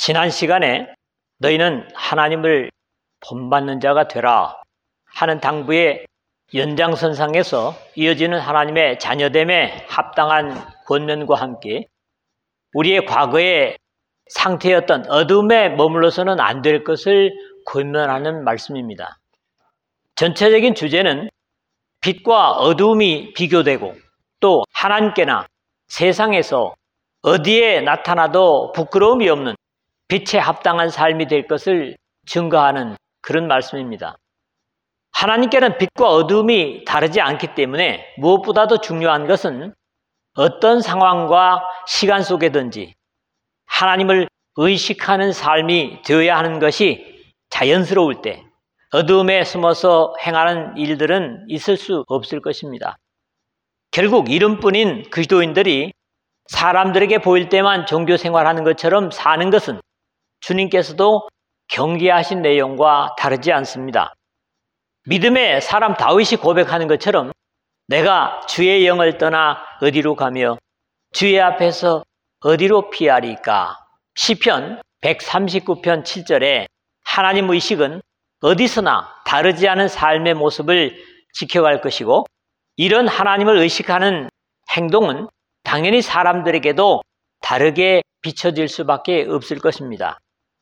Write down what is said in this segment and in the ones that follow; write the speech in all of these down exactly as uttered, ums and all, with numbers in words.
지난 시간에 너희는 하나님을 본받는 자가 되라 하는 당부의 연장선상에서 이어지는 하나님의 자녀됨에 합당한 권면과 함께 우리의 과거의 상태였던 어둠에 머물러서는 안 될 것을 권면하는 말씀입니다. 전체적인 주제는 빛과 어두움이 비교되고 또 하나님께나 세상에서 어디에 나타나도 부끄러움이 없는 빛에 합당한 삶이 될 것을 증거하는 그런 말씀입니다. 하나님께는 빛과 어두움이 다르지 않기 때문에 무엇보다도 중요한 것은 어떤 상황과 시간 속에든지 하나님을 의식하는 삶이 되어야 하는 것이 자연스러울 때 어두움에 숨어서 행하는 일들은 있을 수 없을 것입니다. 결국 이름뿐인 그리스도인들이 사람들에게 보일 때만 종교 생활하는 것처럼 사는 것은 주님께서도 경계하신 내용과 다르지 않습니다. 믿음의 사람 다윗이 고백하는 것처럼 내가 주의 영을 떠나 어디로 가며 주의 앞에서 어디로 피하리까? 시편 백삼십구 편 칠 절에 하나님 의식은 어디서나 다르지 않은 삶의 모습을 지켜갈 것이고 이런 하나님을 의식하는 행동은 당연히 사람들에게도 다르게 비춰질 수밖에 없을 것입니다.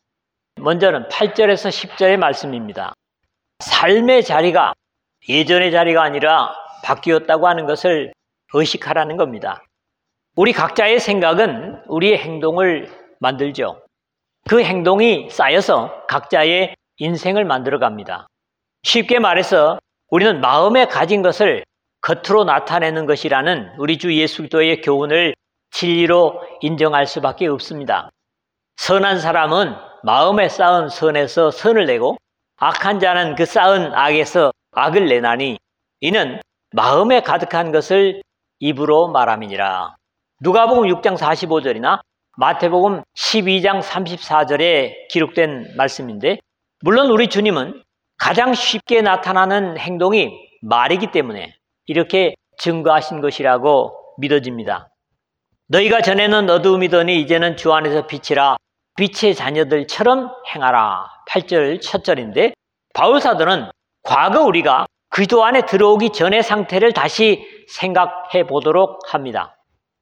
먼저는 팔 절에서 십 절의 말씀입니다. 삶의 자리가 예전의 자리가 아니라 바뀌었다고 하는 것을 의식하라는 겁니다. 우리 각자의 생각은 우리의 행동을 만들죠. 그 행동이 쌓여서 각자의 인생을 만들어 갑니다. 쉽게 말해서 우리는 마음에 가진 것을 겉으로 나타내는 것이라는 우리 주 예수 그리스도의 교훈을 진리로 인정할 수밖에 없습니다. 선한 사람은 마음에 쌓은 선에서 선을 내고 악한 자는 그 쌓은 악에서 악을 내나니 이는 마음에 가득한 것을 입으로 말함이니라. 누가복음 육 장 사십오 절이나 마태복음 십이 장 삼십사 절에 기록된 말씀인데 물론 우리 주님은 가장 쉽게 나타나는 행동이 말이기 때문에 이렇게 증거하신 것이라고 믿어집니다. 너희가 전에는 어두움이더니 이제는 주 안에서 빛이라 빛의 자녀들처럼 행하라. 팔 절 첫 절인데 바울 사도는 과거 우리가 그리스도 안에 들어오기 전의 상태를 다시 생각해 보도록 합니다.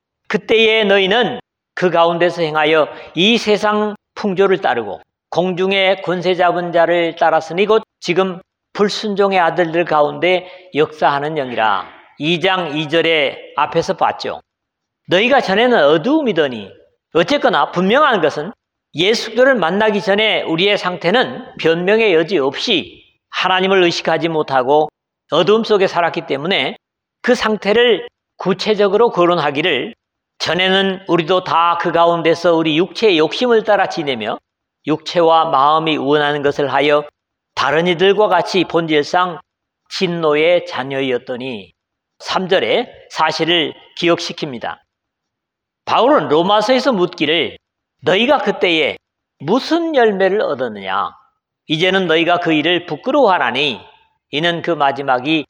그때의 너희는 그 가운데서 행하여 이 세상 풍조를 따르고 공중의 권세 잡은 자를 따랐으니 곧 지금 불순종의 아들들 가운데 역사하는 영이라. 이 장 이 절에 앞에서 봤죠. 너희가 전에는 어두움이더니 어쨌거나 분명한 것은 예수를 만나기 전에 우리의 상태는 변명의 여지 없이 하나님을 의식하지 못하고 어두움 속에 살았기 때문에 그 상태를 구체적으로 거론하기를 전에는 우리도 다 그 가운데서 우리 육체의 욕심을 따라 지내며 육체와 마음이 원하는 것을 하여 다른 이들과 같이 본질상 진노의 자녀이었더니 삼 절에 사실을 기억시킵니다. 바울은 로마서에서 묻기를 너희가 그때에 무슨 열매를 얻었느냐? 이제는 너희가 그 일을 부끄러워하나니 이는 그 마지막이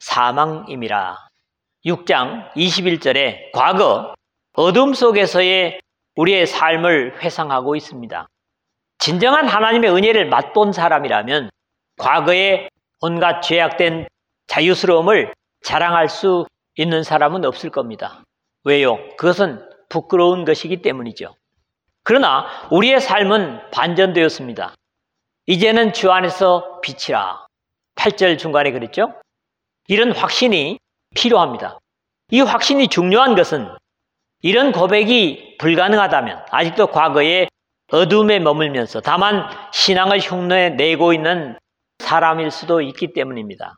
사망임이라. 육 장 이십일 절에 과거 어둠 속에서의 우리의 삶을 회상하고 있습니다. 진정한 하나님의 은혜를 맛본 사람이라면 과거에 온갖 죄악된 자유스러움을 자랑할 수 있는 사람은 없을 겁니다. 왜요? 그것은 부끄러운 것이기 때문이죠. 그러나 우리의 삶은 반전되었습니다. 이제는 주 안에서 빛이라. 팔 절 중간에 그랬죠? 이런 확신이 필요합니다. 이 확신이 중요한 것은 이런 고백이 불가능하다면 아직도 과거에 어둠에 머물면서 다만 신앙을 흉내내고 있는 사람일 수도 있기 때문입니다.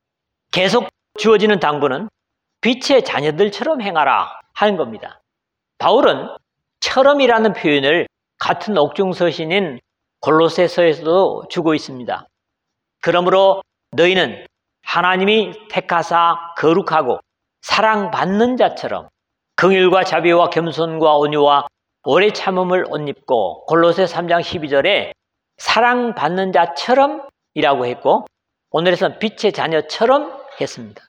계속 주어지는 당부는 빛의 자녀들처럼 행하라 하는 겁니다. 바울은 처럼이라는 표현을 같은 옥중서신인 골로새서에서도 주고 있습니다. 그러므로 너희는 하나님이 택하사 거룩하고 사랑받는 자처럼 긍휼과 자비와 겸손과 온유와 오래 참음을 옷 입고 골로새 삼 장 십이 절에 사랑받는 자처럼 이라고 했고 오늘에서는 빛의 자녀처럼 했습니다.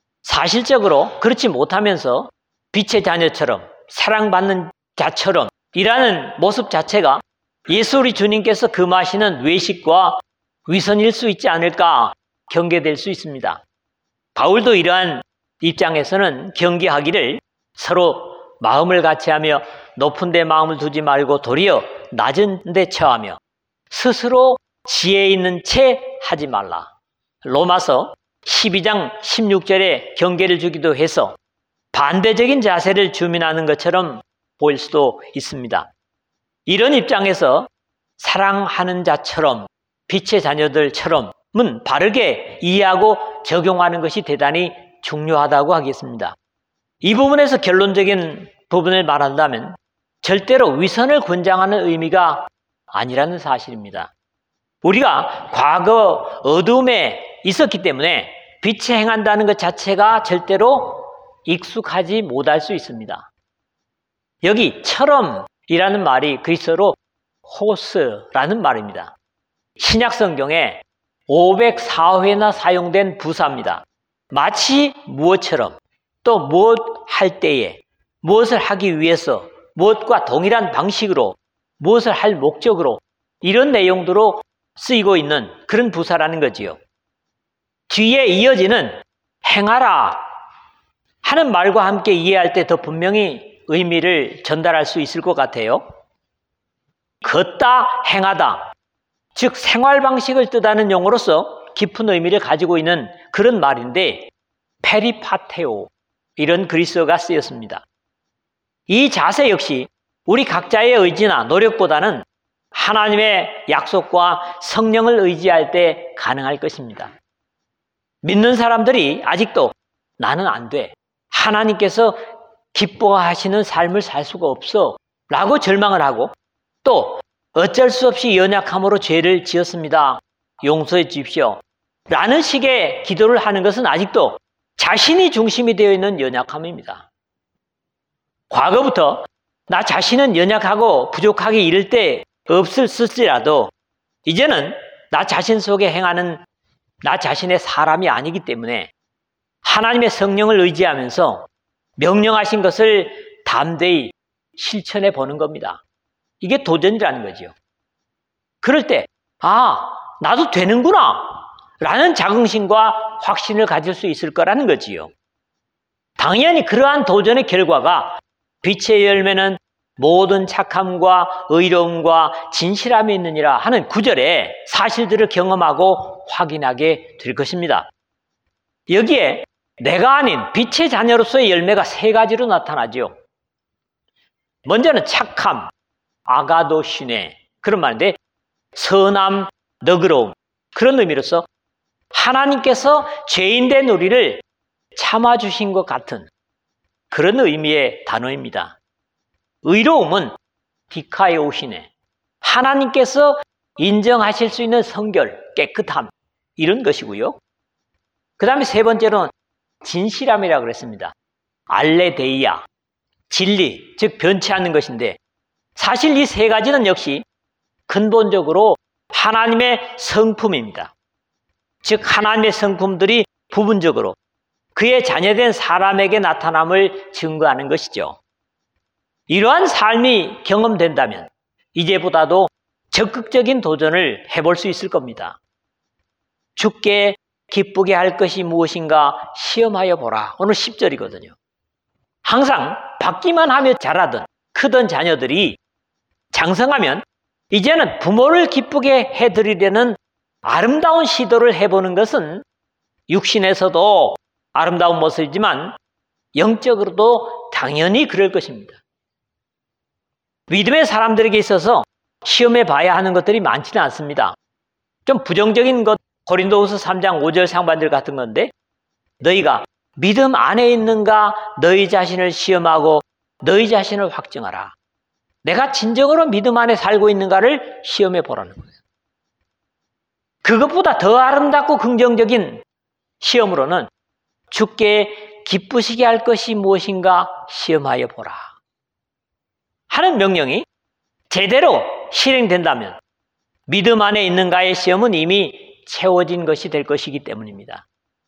사실적으로 그렇지 못하면서 빛의 자녀처럼 사랑받는 자처럼 이라는 모습 자체가 예수 우리 주님께서 금하시는 외식과 위선일 수 있지 않을까 경계될 수 있습니다. 바울도 이러한 입장에서는 경계하기를 서로 마음을 같이하며 높은 데 마음을 두지 말고 도리어 낮은 데 처하며 스스로 지혜 있는 채 하지 말라. 로마서 십이 장 십육 절에 경계를 주기도 해서 반대적인 자세를 주민하는 것처럼 보일 수도 있습니다. 이런 입장에서 사랑하는 자처럼 빛의 자녀들처럼은 바르게 이해하고 적용하는 것이 대단히 중요하다고 하겠습니다. 이 부분에서 결론적인 부분을 말한다면 절대로 위선을 권장하는 의미가 아니라는 사실입니다. 우리가 과거 어둠에 있었기 때문에 빛에 행한다는 것 자체가 절대로 익숙하지 못할 수 있습니다. 여기 처럼이라는 말이 그리스어로 호스라는 말입니다. 신약 성경에 오백사 회나 사용된 부사입니다. 마치 무엇처럼, 또 무엇 할 때에, 무엇을 하기 위해서, 무엇과 동일한 방식으로, 무엇을 할 목적으로, 이런 내용으로 쓰이고 있는 그런 부사라는 거지요. 뒤에 이어지는 행하라 하는 말과 함께 이해할 때 더 분명히 의미를 전달할 수 있을 것 같아요. 걷다, 행하다, 즉 생활 방식을 뜻하는 용어로서 깊은 의미를 가지고 있는 그런 말인데 페리파테오, 이런 그리스어가 쓰였습니다. 이 자세 역시 우리 각자의 의지나 노력보다는 하나님의 약속과 성령을 의지할 때 가능할 것입니다. 믿는 사람들이 아직도 나는 안 돼, 하나님께서 기뻐하시는 삶을 살 수가 없어 라고 절망을 하고, 또 어쩔 수 없이 연약함으로 죄를 지었습니다, 용서해 주십시오 라는 식의 기도를 하는 것은 아직도 자신이 중심이 되어 있는 연약함입니다. 과거부터 나 자신은 연약하고 부족하게 이를 때 없을지라도 이제는 나 자신 속에 행하는 나 자신의 사람이 아니기 때문에 하나님의 성령을 의지하면서 명령하신 것을 담대히 실천해 보는 겁니다. 이게 도전이라는 거죠. 그럴 때 아, 나도 되는구나 라는 자긍심과 확신을 가질 수 있을 거라는 거지요. 당연히 그러한 도전의 결과가 빛의 열매는 모든 착함과 의로움과 진실함이 있느니라 하는 구절의 사실들을 경험하고 확인하게 될 것입니다. 여기에 내가 아닌 빛의 자녀로서의 열매가 세 가지로 나타나죠. 먼저는 착함, 아가도시네, 그런 말인데 선함, 너그러움, 그런 의미로서 하나님께서 죄인된 우리를 참아주신 것 같은 그런 의미의 단어입니다. 의로움은 디카이오시네, 하나님께서 인정하실 수 있는 성결, 깨끗함, 이런 것이고요. 그 다음에 세 번째로는 진실함이라고 그랬습니다. 알레데이아, 진리, 즉 변치 않는 것인데 사실 이 세 가지는 역시 근본적으로 하나님의 성품입니다. 즉 하나님의 성품들이 부분적으로 그의 자녀된 사람에게 나타남을 증거하는 것이죠. 이러한 삶이 경험된다면 이제보다도 적극적인 도전을 해볼 수 있을 겁니다. 주께 기쁘게 할 것이 무엇인가 시험하여 보라. 오늘 십 절이거든요. 항상 받기만 하며 자라던 크던 자녀들이 장성하면 이제는 부모를 기쁘게 해드리려는 아름다운 시도를 해보는 것은 육신에서도 아름다운 모습이지만 영적으로도 당연히 그럴 것입니다. 믿음의 사람들에게 있어서 시험해 봐야 하는 것들이 많지는 않습니다. 좀 부정적인 것, 고린도후서 삼 장 오 절 상반절 같은 건데 너희가 믿음 안에 있는가 너희 자신을 시험하고 너희 자신을 확증하라. 내가 진정으로 믿음 안에 살고 있는가를 시험해 보라는 거예요. 그것보다 더 아름답고 긍정적인 시험으로는 주께 기쁘시게 할 것이 무엇인가 시험하여 보라 하는 명령이 제대로 실행된다면 믿음 안에 있는가의 시험은 이미 채워진 것이 될 것이기 때문입니다.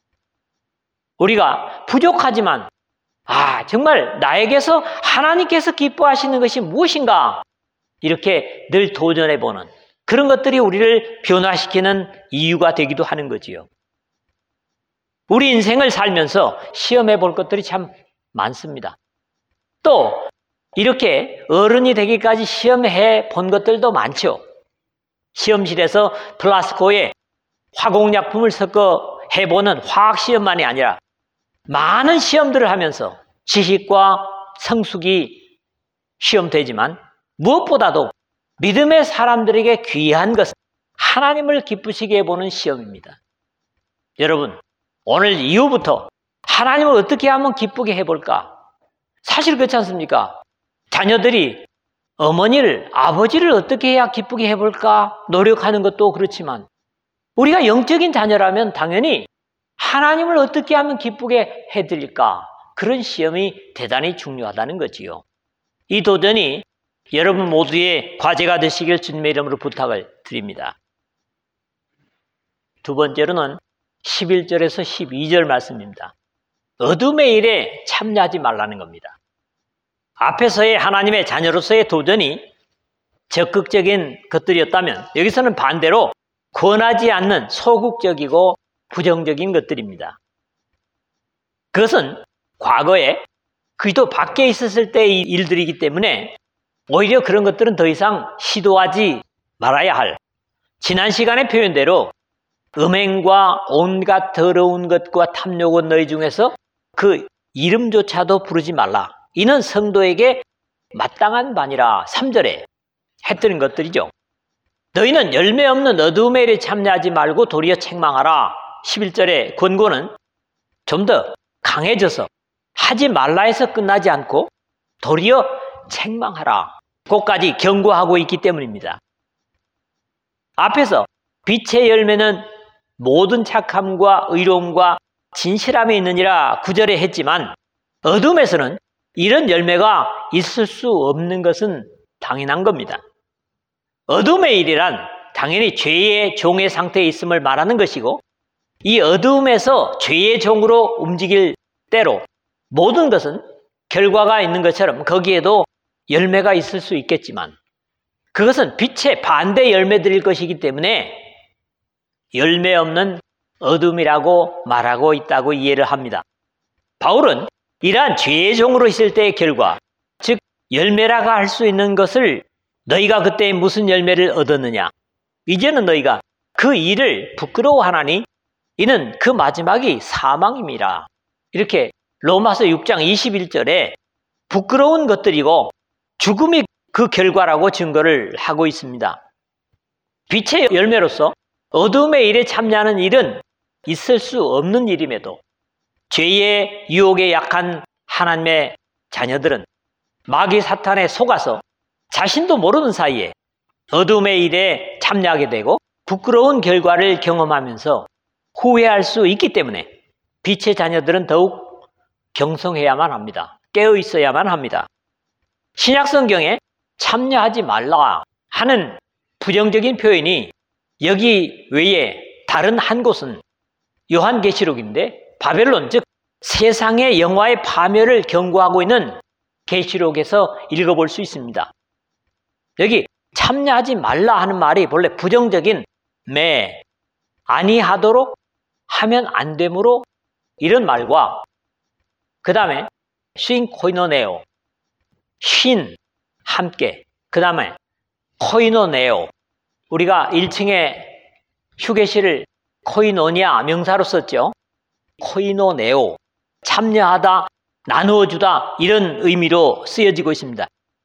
우리가 부족하지만 아 정말 나에게서 하나님께서 기뻐하시는 것이 무엇인가 이렇게 늘 도전해보는 그런 것들이 우리를 변화시키는 이유가 되기도 하는 거지요. 우리 인생을 살면서 시험해 볼 것들이 참 많습니다. 또 이렇게 어른이 되기까지 시험해 본 것들도 많죠. 시험실에서 플라스코에 화공약품을 섞어 해보는 화학시험만이 아니라 많은 시험들을 하면서 지식과 성숙이 시험되지만 무엇보다도 믿음의 사람들에게 귀한 것은 하나님을 기쁘시게 해보는 시험입니다. 여러분, 오늘 이후부터 하나님을 어떻게 하면 기쁘게 해볼까? 사실 그렇지 않습니까? 자녀들이 어머니를, 아버지를 어떻게 해야 기쁘게 해볼까 노력하는 것도 그렇지만 우리가 영적인 자녀라면 당연히 하나님을 어떻게 하면 기쁘게 해드릴까? 그런 시험이 대단히 중요하다는 거지요. 이 도전이 여러분 모두의 과제가 되시길 주님의 이름으로 부탁을 드립니다. 두 번째로는 십일 절에서 십이 절 말씀입니다. 어둠의 일에 참여하지 말라는 겁니다. 앞에서의 하나님의 자녀로서의 도전이 적극적인 것들이었다면 여기서는 반대로 권하지 않는 소극적이고 부정적인 것들입니다. 그것은 과거에 그리스도 밖에 있었을 때의 일들이기 때문에 오히려 그런 것들은 더 이상 시도하지 말아야 할, 지난 시간의 표현대로 음행과 온갖 더러운 것과 탐욕은 너희 중에서 그 이름조차도 부르지 말라. 이는 성도에게 마땅한 바니라. 삼 절에 했던 것들이죠. 너희는 열매 없는 어두움의 일에 참여하지 말고 도리어 책망하라. 십일 절의 권고는 좀 더 강해져서 하지 말라 해서 끝나지 않고 도리어 책망하라. 그것까지 경고하고 있기 때문입니다. 앞에서 빛의 열매는 모든 착함과 의로움과 진실함이 있느니라 구 절에 했지만 어둠에서는 이런 열매가 있을 수 없는 것은 당연한 겁니다. 어둠의 일이란 당연히 죄의 종의 상태에 있음을 말하는 것이고 이 어둠에서 죄의 종으로 움직일 때로 모든 것은 결과가 있는 것처럼 거기에도 열매가 있을 수 있겠지만 그것은 빛의 반대 열매들일 것이기 때문에 열매 없는 어둠이라고 말하고 있다고 이해를 합니다. 바울은 이러한 죄의 종으로 있을 때의 결과, 즉 열매라고 할 수 있는 것을 너희가 그때 무슨 열매를 얻었느냐? 이제는 너희가 그 일을 부끄러워하나니 이는 그 마지막이 사망임이라. 이렇게 로마서 육 장 이십일 절에 부끄러운 것들이고 죽음이 그 결과라고 증거를 하고 있습니다. 빛의 열매로서 어둠의 일에 참여하는 일은 있을 수 없는 일임에도 죄의 유혹에 약한 하나님의 자녀들은 마귀 사탄에 속아서 자신도 모르는 사이에 어둠의 일에 참여하게 되고 부끄러운 결과를 경험하면서 후회할 수 있기 때문에 빛의 자녀들은 더욱 경성해야만 합니다. 깨어 있어야만 합니다. 신약 성경에 참여하지 말라 하는 부정적인 표현이 여기 외에 다른 한 곳은 요한계시록인데 바벨론, 즉 세상의 영화의 파멸을 경고하고 있는 계시록에서 읽어볼 수 있습니다. 여기 참여하지 말라 하는 말이 본래 부정적인 매, 아니하도록 하면 안 되므로 이런 말과 그 다음에 쉰코이노네오, 쉰, 함께, 그 다음에 코이노네오, 우리가 일 층에 휴게실을 코이노니아 명사로 썼죠. 코이노네오, 참여하다, 나누어주다 이런 의미로 쓰여지고 있습니다.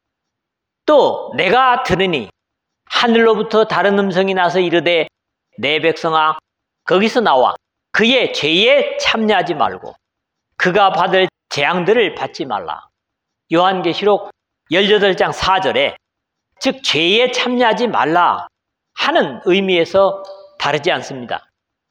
또 내가 들으니 하늘로부터 다른 음성이 나서 이르되 내 백성아 거기서 나와 그의 죄에 참여하지 말고 그가 받을 재앙들을 받지 말라. 요한계시록 십팔 장 사 절에 즉 죄에 참여하지 말라 하는 의미에서 다르지 않습니다.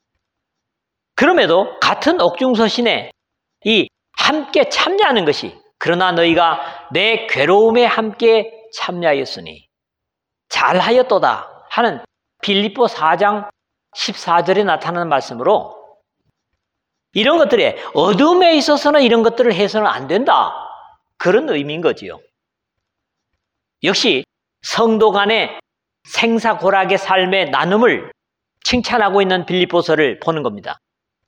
그럼에도 같은 옥중서신에 이 함께 참여하는 것이 그러나 너희가 내 괴로움에 함께 참여하였으니 잘하였도다 하는 빌립보 사 장 십사 절에 나타나는 말씀으로 이런 것들에 어둠에 있어서는 이런 것들을 해서는 안 된다. 그런 의미인 거지요. 역시 성도 간의 생사고락의 삶의 나눔을 칭찬하고 있는 빌립보서를 보는 겁니다.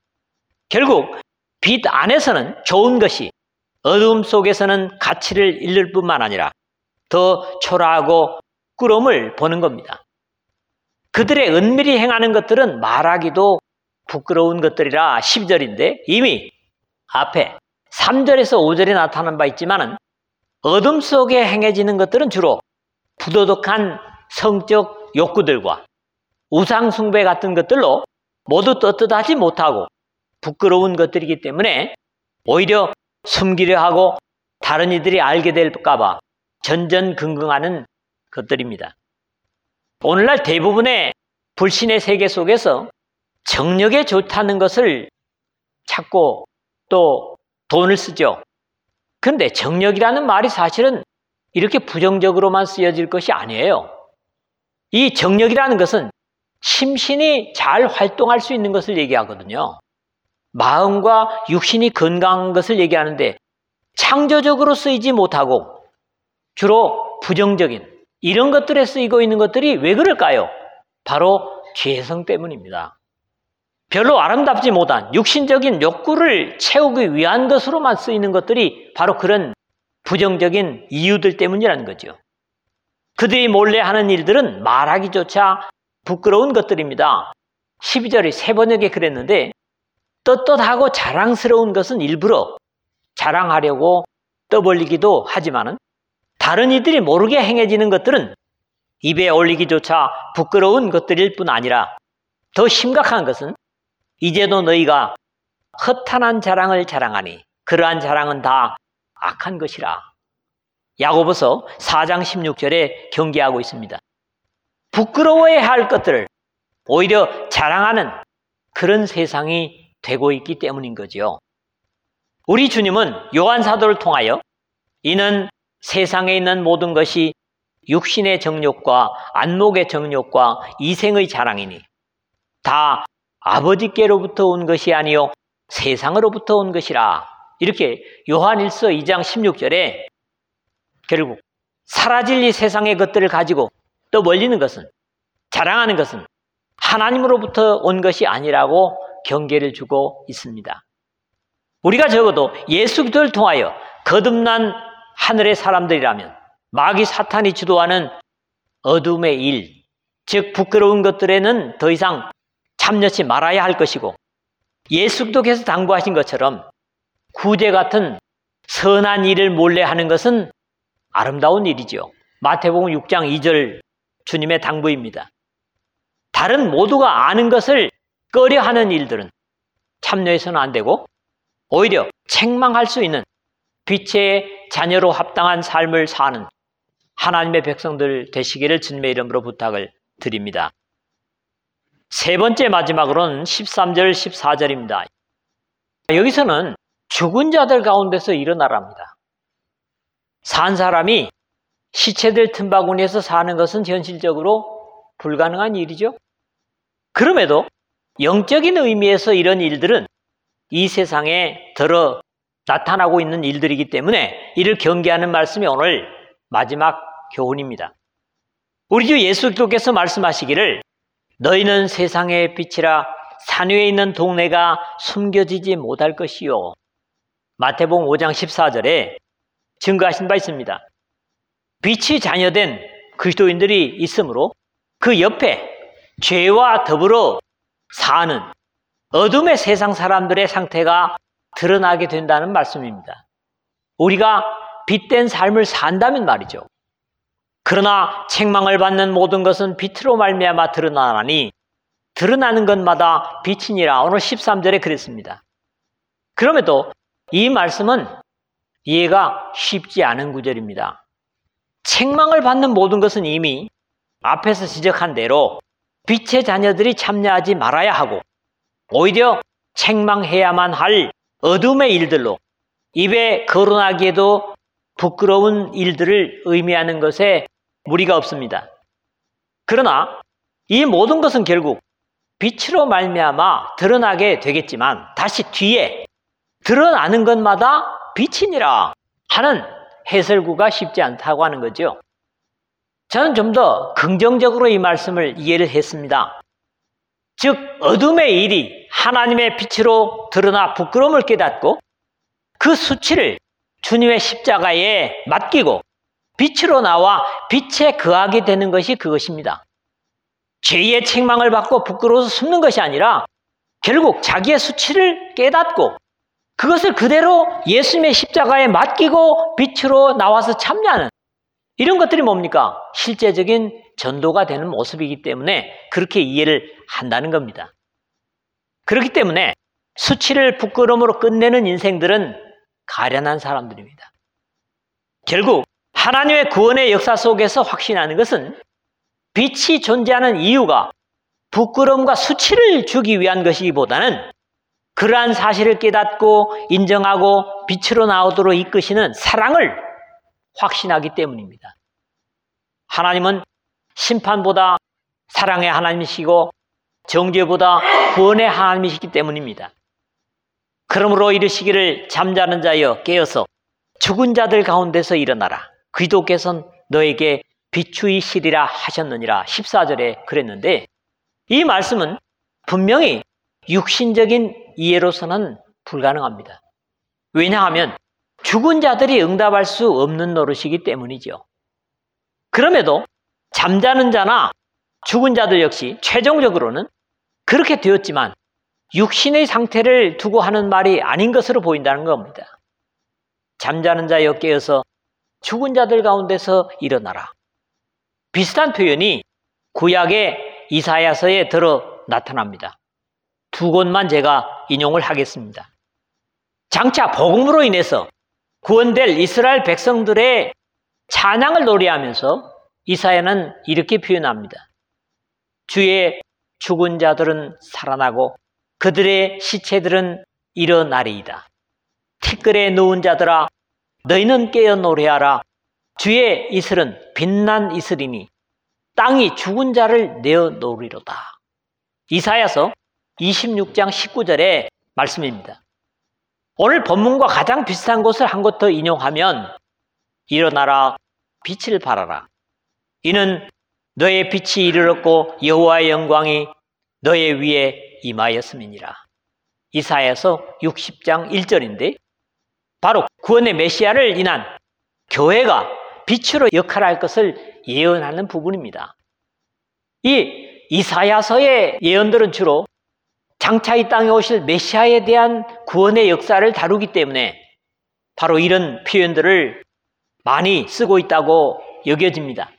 결국 빛 안에서는 좋은 것이 어두움 속에서는 가치를 잃을 뿐만 아니라 더 초라하고 부끄러움을 보는 겁니다. 그들의 은밀히 행하는 것들은 말하기도 부끄러운 것들이라 십이 절인데 이미 앞에 삼 절에서 오 절에 나타난 바 있지만은 어둠 속에 행해지는 것들은 주로 부도덕한 성적 욕구들과 우상 숭배 같은 것들로 모두 떳떳하지 못하고 부끄러운 것들이기 때문에 오히려 숨기려 하고 다른 이들이 알게 될까 봐 전전긍긍하는 것들입니다. 오늘날 대부분의 불신의 세계 속에서 정력에 좋다는 것을 찾고 또 돈을 쓰죠. 그런데 정력이라는 말이 사실은 이렇게 부정적으로만 쓰여질 것이 아니에요. 이 정력이라는 것은 심신이 잘 활동할 수 있는 것을 얘기하거든요. 마음과 육신이 건강한 것을 얘기하는데 창조적으로 쓰이지 못하고 주로 부정적인 이런 것들에 쓰이고 있는 것들이 왜 그럴까요? 바로 죄성 때문입니다. 별로 아름답지 못한 육신적인 욕구를 채우기 위한 것으로만 쓰이는 것들이 바로 그런 부정적인 이유들 때문이라는 거죠. 그들이 몰래 하는 일들은 말하기조차 부끄러운 것들입니다. 십이 절이 세 번역에 그랬는데 떳떳하고 자랑스러운 것은 일부러 자랑하려고 떠벌리기도 하지만은 다른 이들이 모르게 행해지는 것들은 입에 올리기조차 부끄러운 것들일 뿐 아니라 더 심각한 것은 이제도 너희가 허탄한 자랑을 자랑하니 그러한 자랑은 다 악한 것이라. 야고보서 사 장 십육 절에 경계하고 있습니다. 부끄러워해야 할 것들을 오히려 자랑하는 그런 세상이 되고 있기 때문인 거죠. 우리 주님은 요한 사도를 통하여 이는 세상에 있는 모든 것이 육신의 정욕과 안목의 정욕과 이생의 자랑이니 다 아버지께로부터 온 것이 아니요 세상으로부터 온 것이라. 이렇게 요한일서 이 장 십육 절에 결국 사라질 이 세상의 것들을 가지고 떠벌리는 것은 자랑하는 것은 하나님으로부터 온 것이 아니라고 경계를 주고 있습니다. 우리가 적어도 예수 그리스도를 통하여 거듭난 하늘의 사람들이라면 마귀 사탄이 주도하는 어둠의 일, 즉 부끄러운 것들에는 더 이상 참여치 말아야 할 것이고 예수 그리스도께서 당부하신 것처럼 구제 같은 선한 일을 몰래 하는 것은 아름다운 일이죠. 마태복음 육 장 이 절 주님의 당부입니다. 다른 모두가 아는 것을 꺼려하는 일들은 참여해서는 안 되고 오히려 책망할 수 있는 빛의 자녀로 합당한 삶을 사는 하나님의 백성들 되시기를 주님의 이름으로 부탁을 드립니다. 세 번째 마지막으로는 십삼 절, 십사 절입니다. 여기서는 죽은 자들 가운데서 일어나랍니다. 산 사람이 시체들 틈바구니에서 사는 것은 현실적으로 불가능한 일이죠. 그럼에도 영적인 의미에서 이런 일들은 이 세상에 들어 나타나고 있는 일들이기 때문에 이를 경계하는 말씀이 오늘 마지막 교훈입니다. 우리 주 예수 그리스도께서 말씀하시기를 너희는 세상의 빛이라 산 위에 있는 동네가 숨겨지지 못할 것이요. 마태복음 오 장 십사 절에 증거하신 바 있습니다. 빛이 자녀된 그리스도인들이 있으므로 그 옆에 죄와 더불어 사는 어둠의 세상 사람들의 상태가 드러나게 된다는 말씀입니다. 우리가 빛된 삶을 산다면 말이죠. 그러나 책망을 받는 모든 것은 빛으로 말미암아 드러나나니 드러나는 것마다 빛이니라. 오늘 십삼 절에 그랬습니다. 그럼에도 이 말씀은 이해가 쉽지 않은 구절입니다. 책망을 받는 모든 것은 이미 앞에서 지적한 대로 빛의 자녀들이 참여하지 말아야 하고 오히려 책망해야만 할 어둠의 일들로 입에 거론하기에도 부끄러운 일들을 의미하는 것에 무리가 없습니다. 그러나 이 모든 것은 결국 빛으로 말미암아 드러나게 되겠지만 다시 뒤에 드러나는 것마다 빛이니라 하는 해설구가 쉽지 않다고 하는 거죠. 저는 좀 더 긍정적으로 이 말씀을 이해를 했습니다. 즉 어둠의 일이 하나님의 빛으로 드러나 부끄러움을 깨닫고 그 수치를 주님의 십자가에 맡기고 빛으로 나와 빛에 거하게 되는 것이 그것입니다. 죄의 책망을 받고 부끄러워서 숨는 것이 아니라 결국 자기의 수치를 깨닫고 그것을 그대로 예수님의 십자가에 맡기고 빛으로 나와서 참여하는 이런 것들이 뭡니까? 실제적인 전도가 되는 모습이기 때문에 그렇게 이해를 한다는 겁니다. 그렇기 때문에 수치를 부끄러움으로 끝내는 인생들은 가련한 사람들입니다. 결국 하나님의 구원의 역사 속에서 확신하는 것은 빛이 존재하는 이유가 부끄러움과 수치를 주기 위한 것이기보다는 그러한 사실을 깨닫고 인정하고 빛으로 나오도록 이끄시는 사랑을 확신하기 때문입니다. 하나님은 심판보다 사랑의 하나님이시고 정죄보다 구원의 하나님이시기 때문입니다. 그러므로 이르시기를 잠자는 자여 깨어서 죽은 자들 가운데서 일어나라. 그리스도께서는 너에게 비추이시리라 하셨느니라. 십사 절에 그랬는데 이 말씀은 분명히 육신적인 이해로서는 불가능합니다. 왜냐하면 죽은 자들이 응답할 수 없는 노릇이기 때문이죠. 그럼에도 잠자는 자나 죽은 자들 역시 최종적으로는 그렇게 되었지만 육신의 상태를 두고 하는 말이 아닌 것으로 보인다는 겁니다. 잠자는 자여 깨어서 죽은 자들 가운데서 일어나라. 비슷한 표현이 구약의 이사야서에 들어 나타납니다. 두 곳만 제가 인용을 하겠습니다. 장차 복음으로 인해서 구원될 이스라엘 백성들의 찬양을 노래하면서 이사야는 이렇게 표현합니다. 주의 죽은 자들은 살아나고 그들의 시체들은 일어나리이다. 티끌에 누운 자들아 너희는 깨어 노래하라. 주의 이슬은 빛난 이슬이니 땅이 죽은 자를 내어 놓으리로다. 이사야서 이십육 장 십구 절의 말씀입니다. 오늘 본문과 가장 비슷한 것을 한 것 더 인용하면 일어나라 빛을 발하라. 이는 너의 빛이 이르렀고 여호와의 영광이 너의 위에 임하였음이니라. 이사야서 육십 장 일 절인데 바로 구원의 메시아를 인한 교회가 빛으로 역할할 것을 예언하는 부분입니다. 이 이사야서의 예언들은 주로 장차 이 땅에 오실 메시아에 대한 구원의 역사를 다루기 때문에 바로 이런 표현들을 많이 쓰고 있다고 여겨집니다.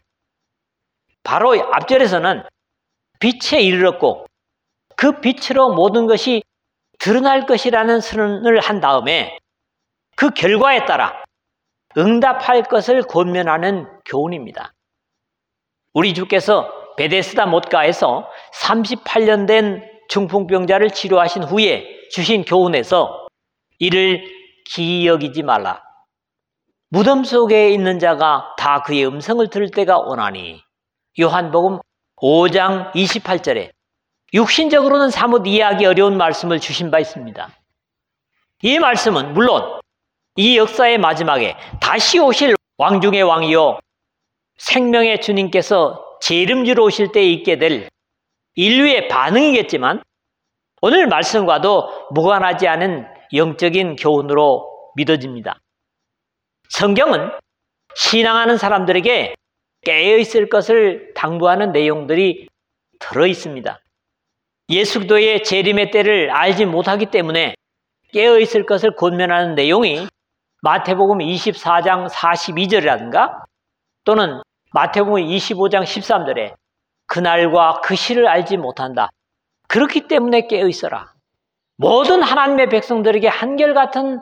바로 앞절에서는 빛에 이르렀고 그 빛으로 모든 것이 드러날 것이라는 선언을 한 다음에 그 결과에 따라 응답할 것을 권면하는 교훈입니다. 우리 주께서 베데스다 못가에서 삼십팔 년 된 중풍병자를 치료하신 후에 주신 교훈에서 이를 기이 여기지 말라. 무덤 속에 있는 자가 다 그의 음성을 들을 때가 오나니. 요한복음 오 장 이십팔 절에 육신적으로는 사뭇 이해하기 어려운 말씀을 주신 바 있습니다. 이 말씀은 물론 이 역사의 마지막에 다시 오실 왕 중의 왕이요 생명의 주님께서 재림주로 오실 때에 있게 될 인류의 반응이겠지만 오늘 말씀과도 무관하지 않은 영적인 교훈으로 믿어집니다. 성경은 신앙하는 사람들에게 깨어있을 것을 당부하는 내용들이 들어있습니다. 예수 그리스도의 재림의 때를 알지 못하기 때문에 깨어있을 것을 권면하는 내용이 마태복음 이십사 장 사십이 절이라든가 또는 마태복음 이십오 장 십삼 절에 그날과 그 시를 알지 못한다. 그렇기 때문에 깨어있어라. 모든 하나님의 백성들에게 한결같은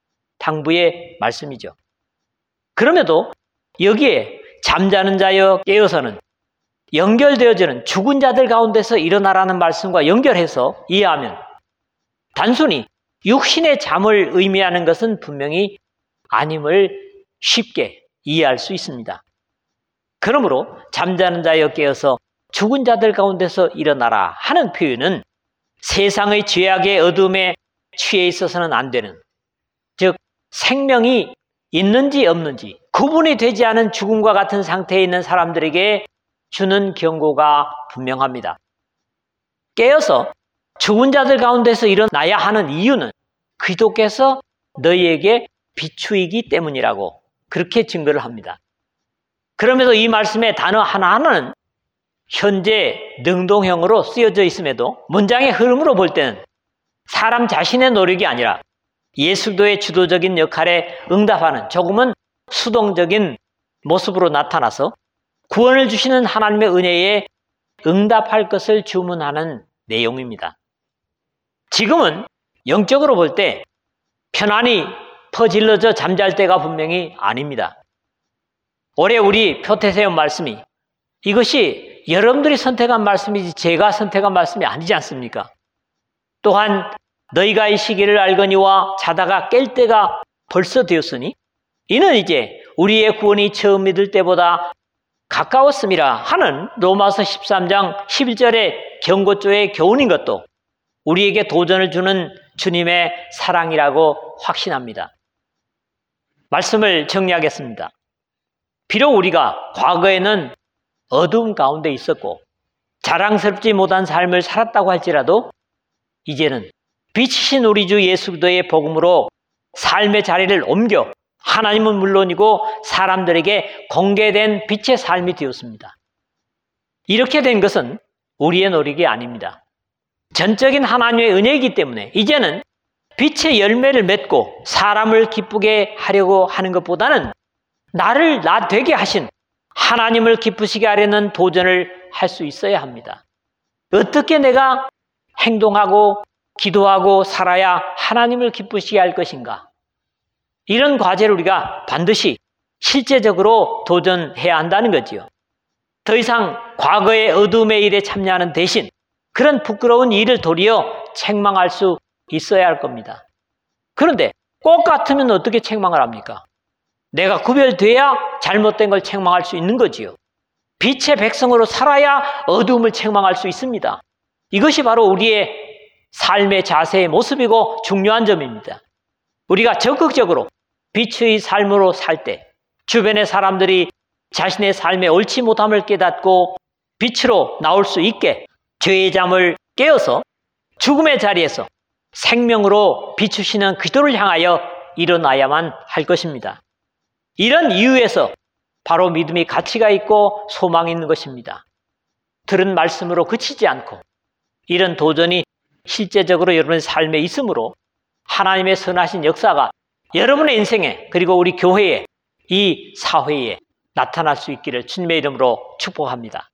당부의 말씀이죠. 그럼에도 여기에 잠자는 자여 깨어서는 연결되어지는 죽은 자들 가운데서 일어나라는 말씀과 연결해서 이해하면 단순히 육신의 잠을 의미하는 것은 분명히 아님을 쉽게 이해할 수 있습니다. 그러므로 잠자는 자여 깨어서 죽은 자들 가운데서 일어나라 하는 표현은 세상의 죄악의 어둠에 취해 있어서는 안 되는, 즉 생명이 있는지 없는지 구분이 되지 않은 죽음과 같은 상태에 있는 사람들에게 주는 경고가 분명합니다. 깨어서 죽은 자들 가운데서 일어나야 하는 이유는 그리스도께서 너희에게 비추이기 때문이라고 그렇게 증거를 합니다. 그러면서 이 말씀의 단어 하나하나는 현재 능동형으로 쓰여져 있음에도 문장의 흐름으로 볼 때는 사람 자신의 노력이 아니라 예수도의 주도적인 역할에 응답하는 조금은 수동적인 모습으로 나타나서 구원을 주시는 하나님의 은혜에 응답할 것을 주문하는 내용입니다. 지금은 영적으로 볼 때 편안히 퍼질러져 잠잘 때가 분명히 아닙니다. 올해 우리 표태세움 말씀이 이것이 여러분들이 선택한 말씀이지 제가 선택한 말씀이 아니지 않습니까? 또한 너희가 이 시기를 알거니와 자다가 깰 때가 벌써 되었으니 이는 이제 우리의 구원이 처음 믿을 때보다 가까웠음이라 하는 로마서 십삼 장 십일 절의 경고조의 교훈인 것도 우리에게 도전을 주는 주님의 사랑이라고 확신합니다. 말씀을 정리하겠습니다. 비록 우리가 과거에는 어두움 가운데 있었고 자랑스럽지 못한 삶을 살았다고 할지라도 이제는 빛이신 우리 주 예수 그리스도의 복음으로 삶의 자리를 옮겨 하나님은 물론이고 사람들에게 공개된 빛의 삶이 되었습니다. 이렇게 된 것은 우리의 노력이 아닙니다. 전적인 하나님의 은혜이기 때문에 이제는 빛의 열매를 맺고 사람을 기쁘게 하려고 하는 것보다는 나를 나 되게 하신 하나님을 기쁘시게 하려는 도전을 할 수 있어야 합니다. 어떻게 내가 행동하고 기도하고 살아야 하나님을 기쁘시게 할 것인가? 이런 과제를 우리가 반드시 실제적으로 도전해야 한다는 거지요. 더 이상 과거의 어둠의 일에 참여하는 대신 그런 부끄러운 일을 도리어 책망할 수 있어야 할 겁니다. 그런데 꼭 같으면 어떻게 책망을 합니까? 내가 구별돼야 잘못된 걸 책망할 수 있는 거지요. 빛의 백성으로 살아야 어두움을 책망할 수 있습니다. 이것이 바로 우리의 삶의 자세의 모습이고 중요한 점입니다. 우리가 적극적으로 빛의 삶으로 살 때 주변의 사람들이 자신의 삶에 옳지 못함을 깨닫고 빛으로 나올 수 있게 죄의 잠을 깨어서 죽음의 자리에서 생명으로 비추시는 그리스도를 향하여 일어나야만 할 것입니다. 이런 이유에서 바로 믿음이 가치가 있고 소망이 있는 것입니다. 들은 말씀으로 그치지 않고 이런 도전이 실제적으로 여러분의 삶에 있으므로 하나님의 선하신 역사가 여러분의 인생에 그리고 우리 교회에 이 사회에 나타날 수 있기를 주님의 이름으로 축복합니다.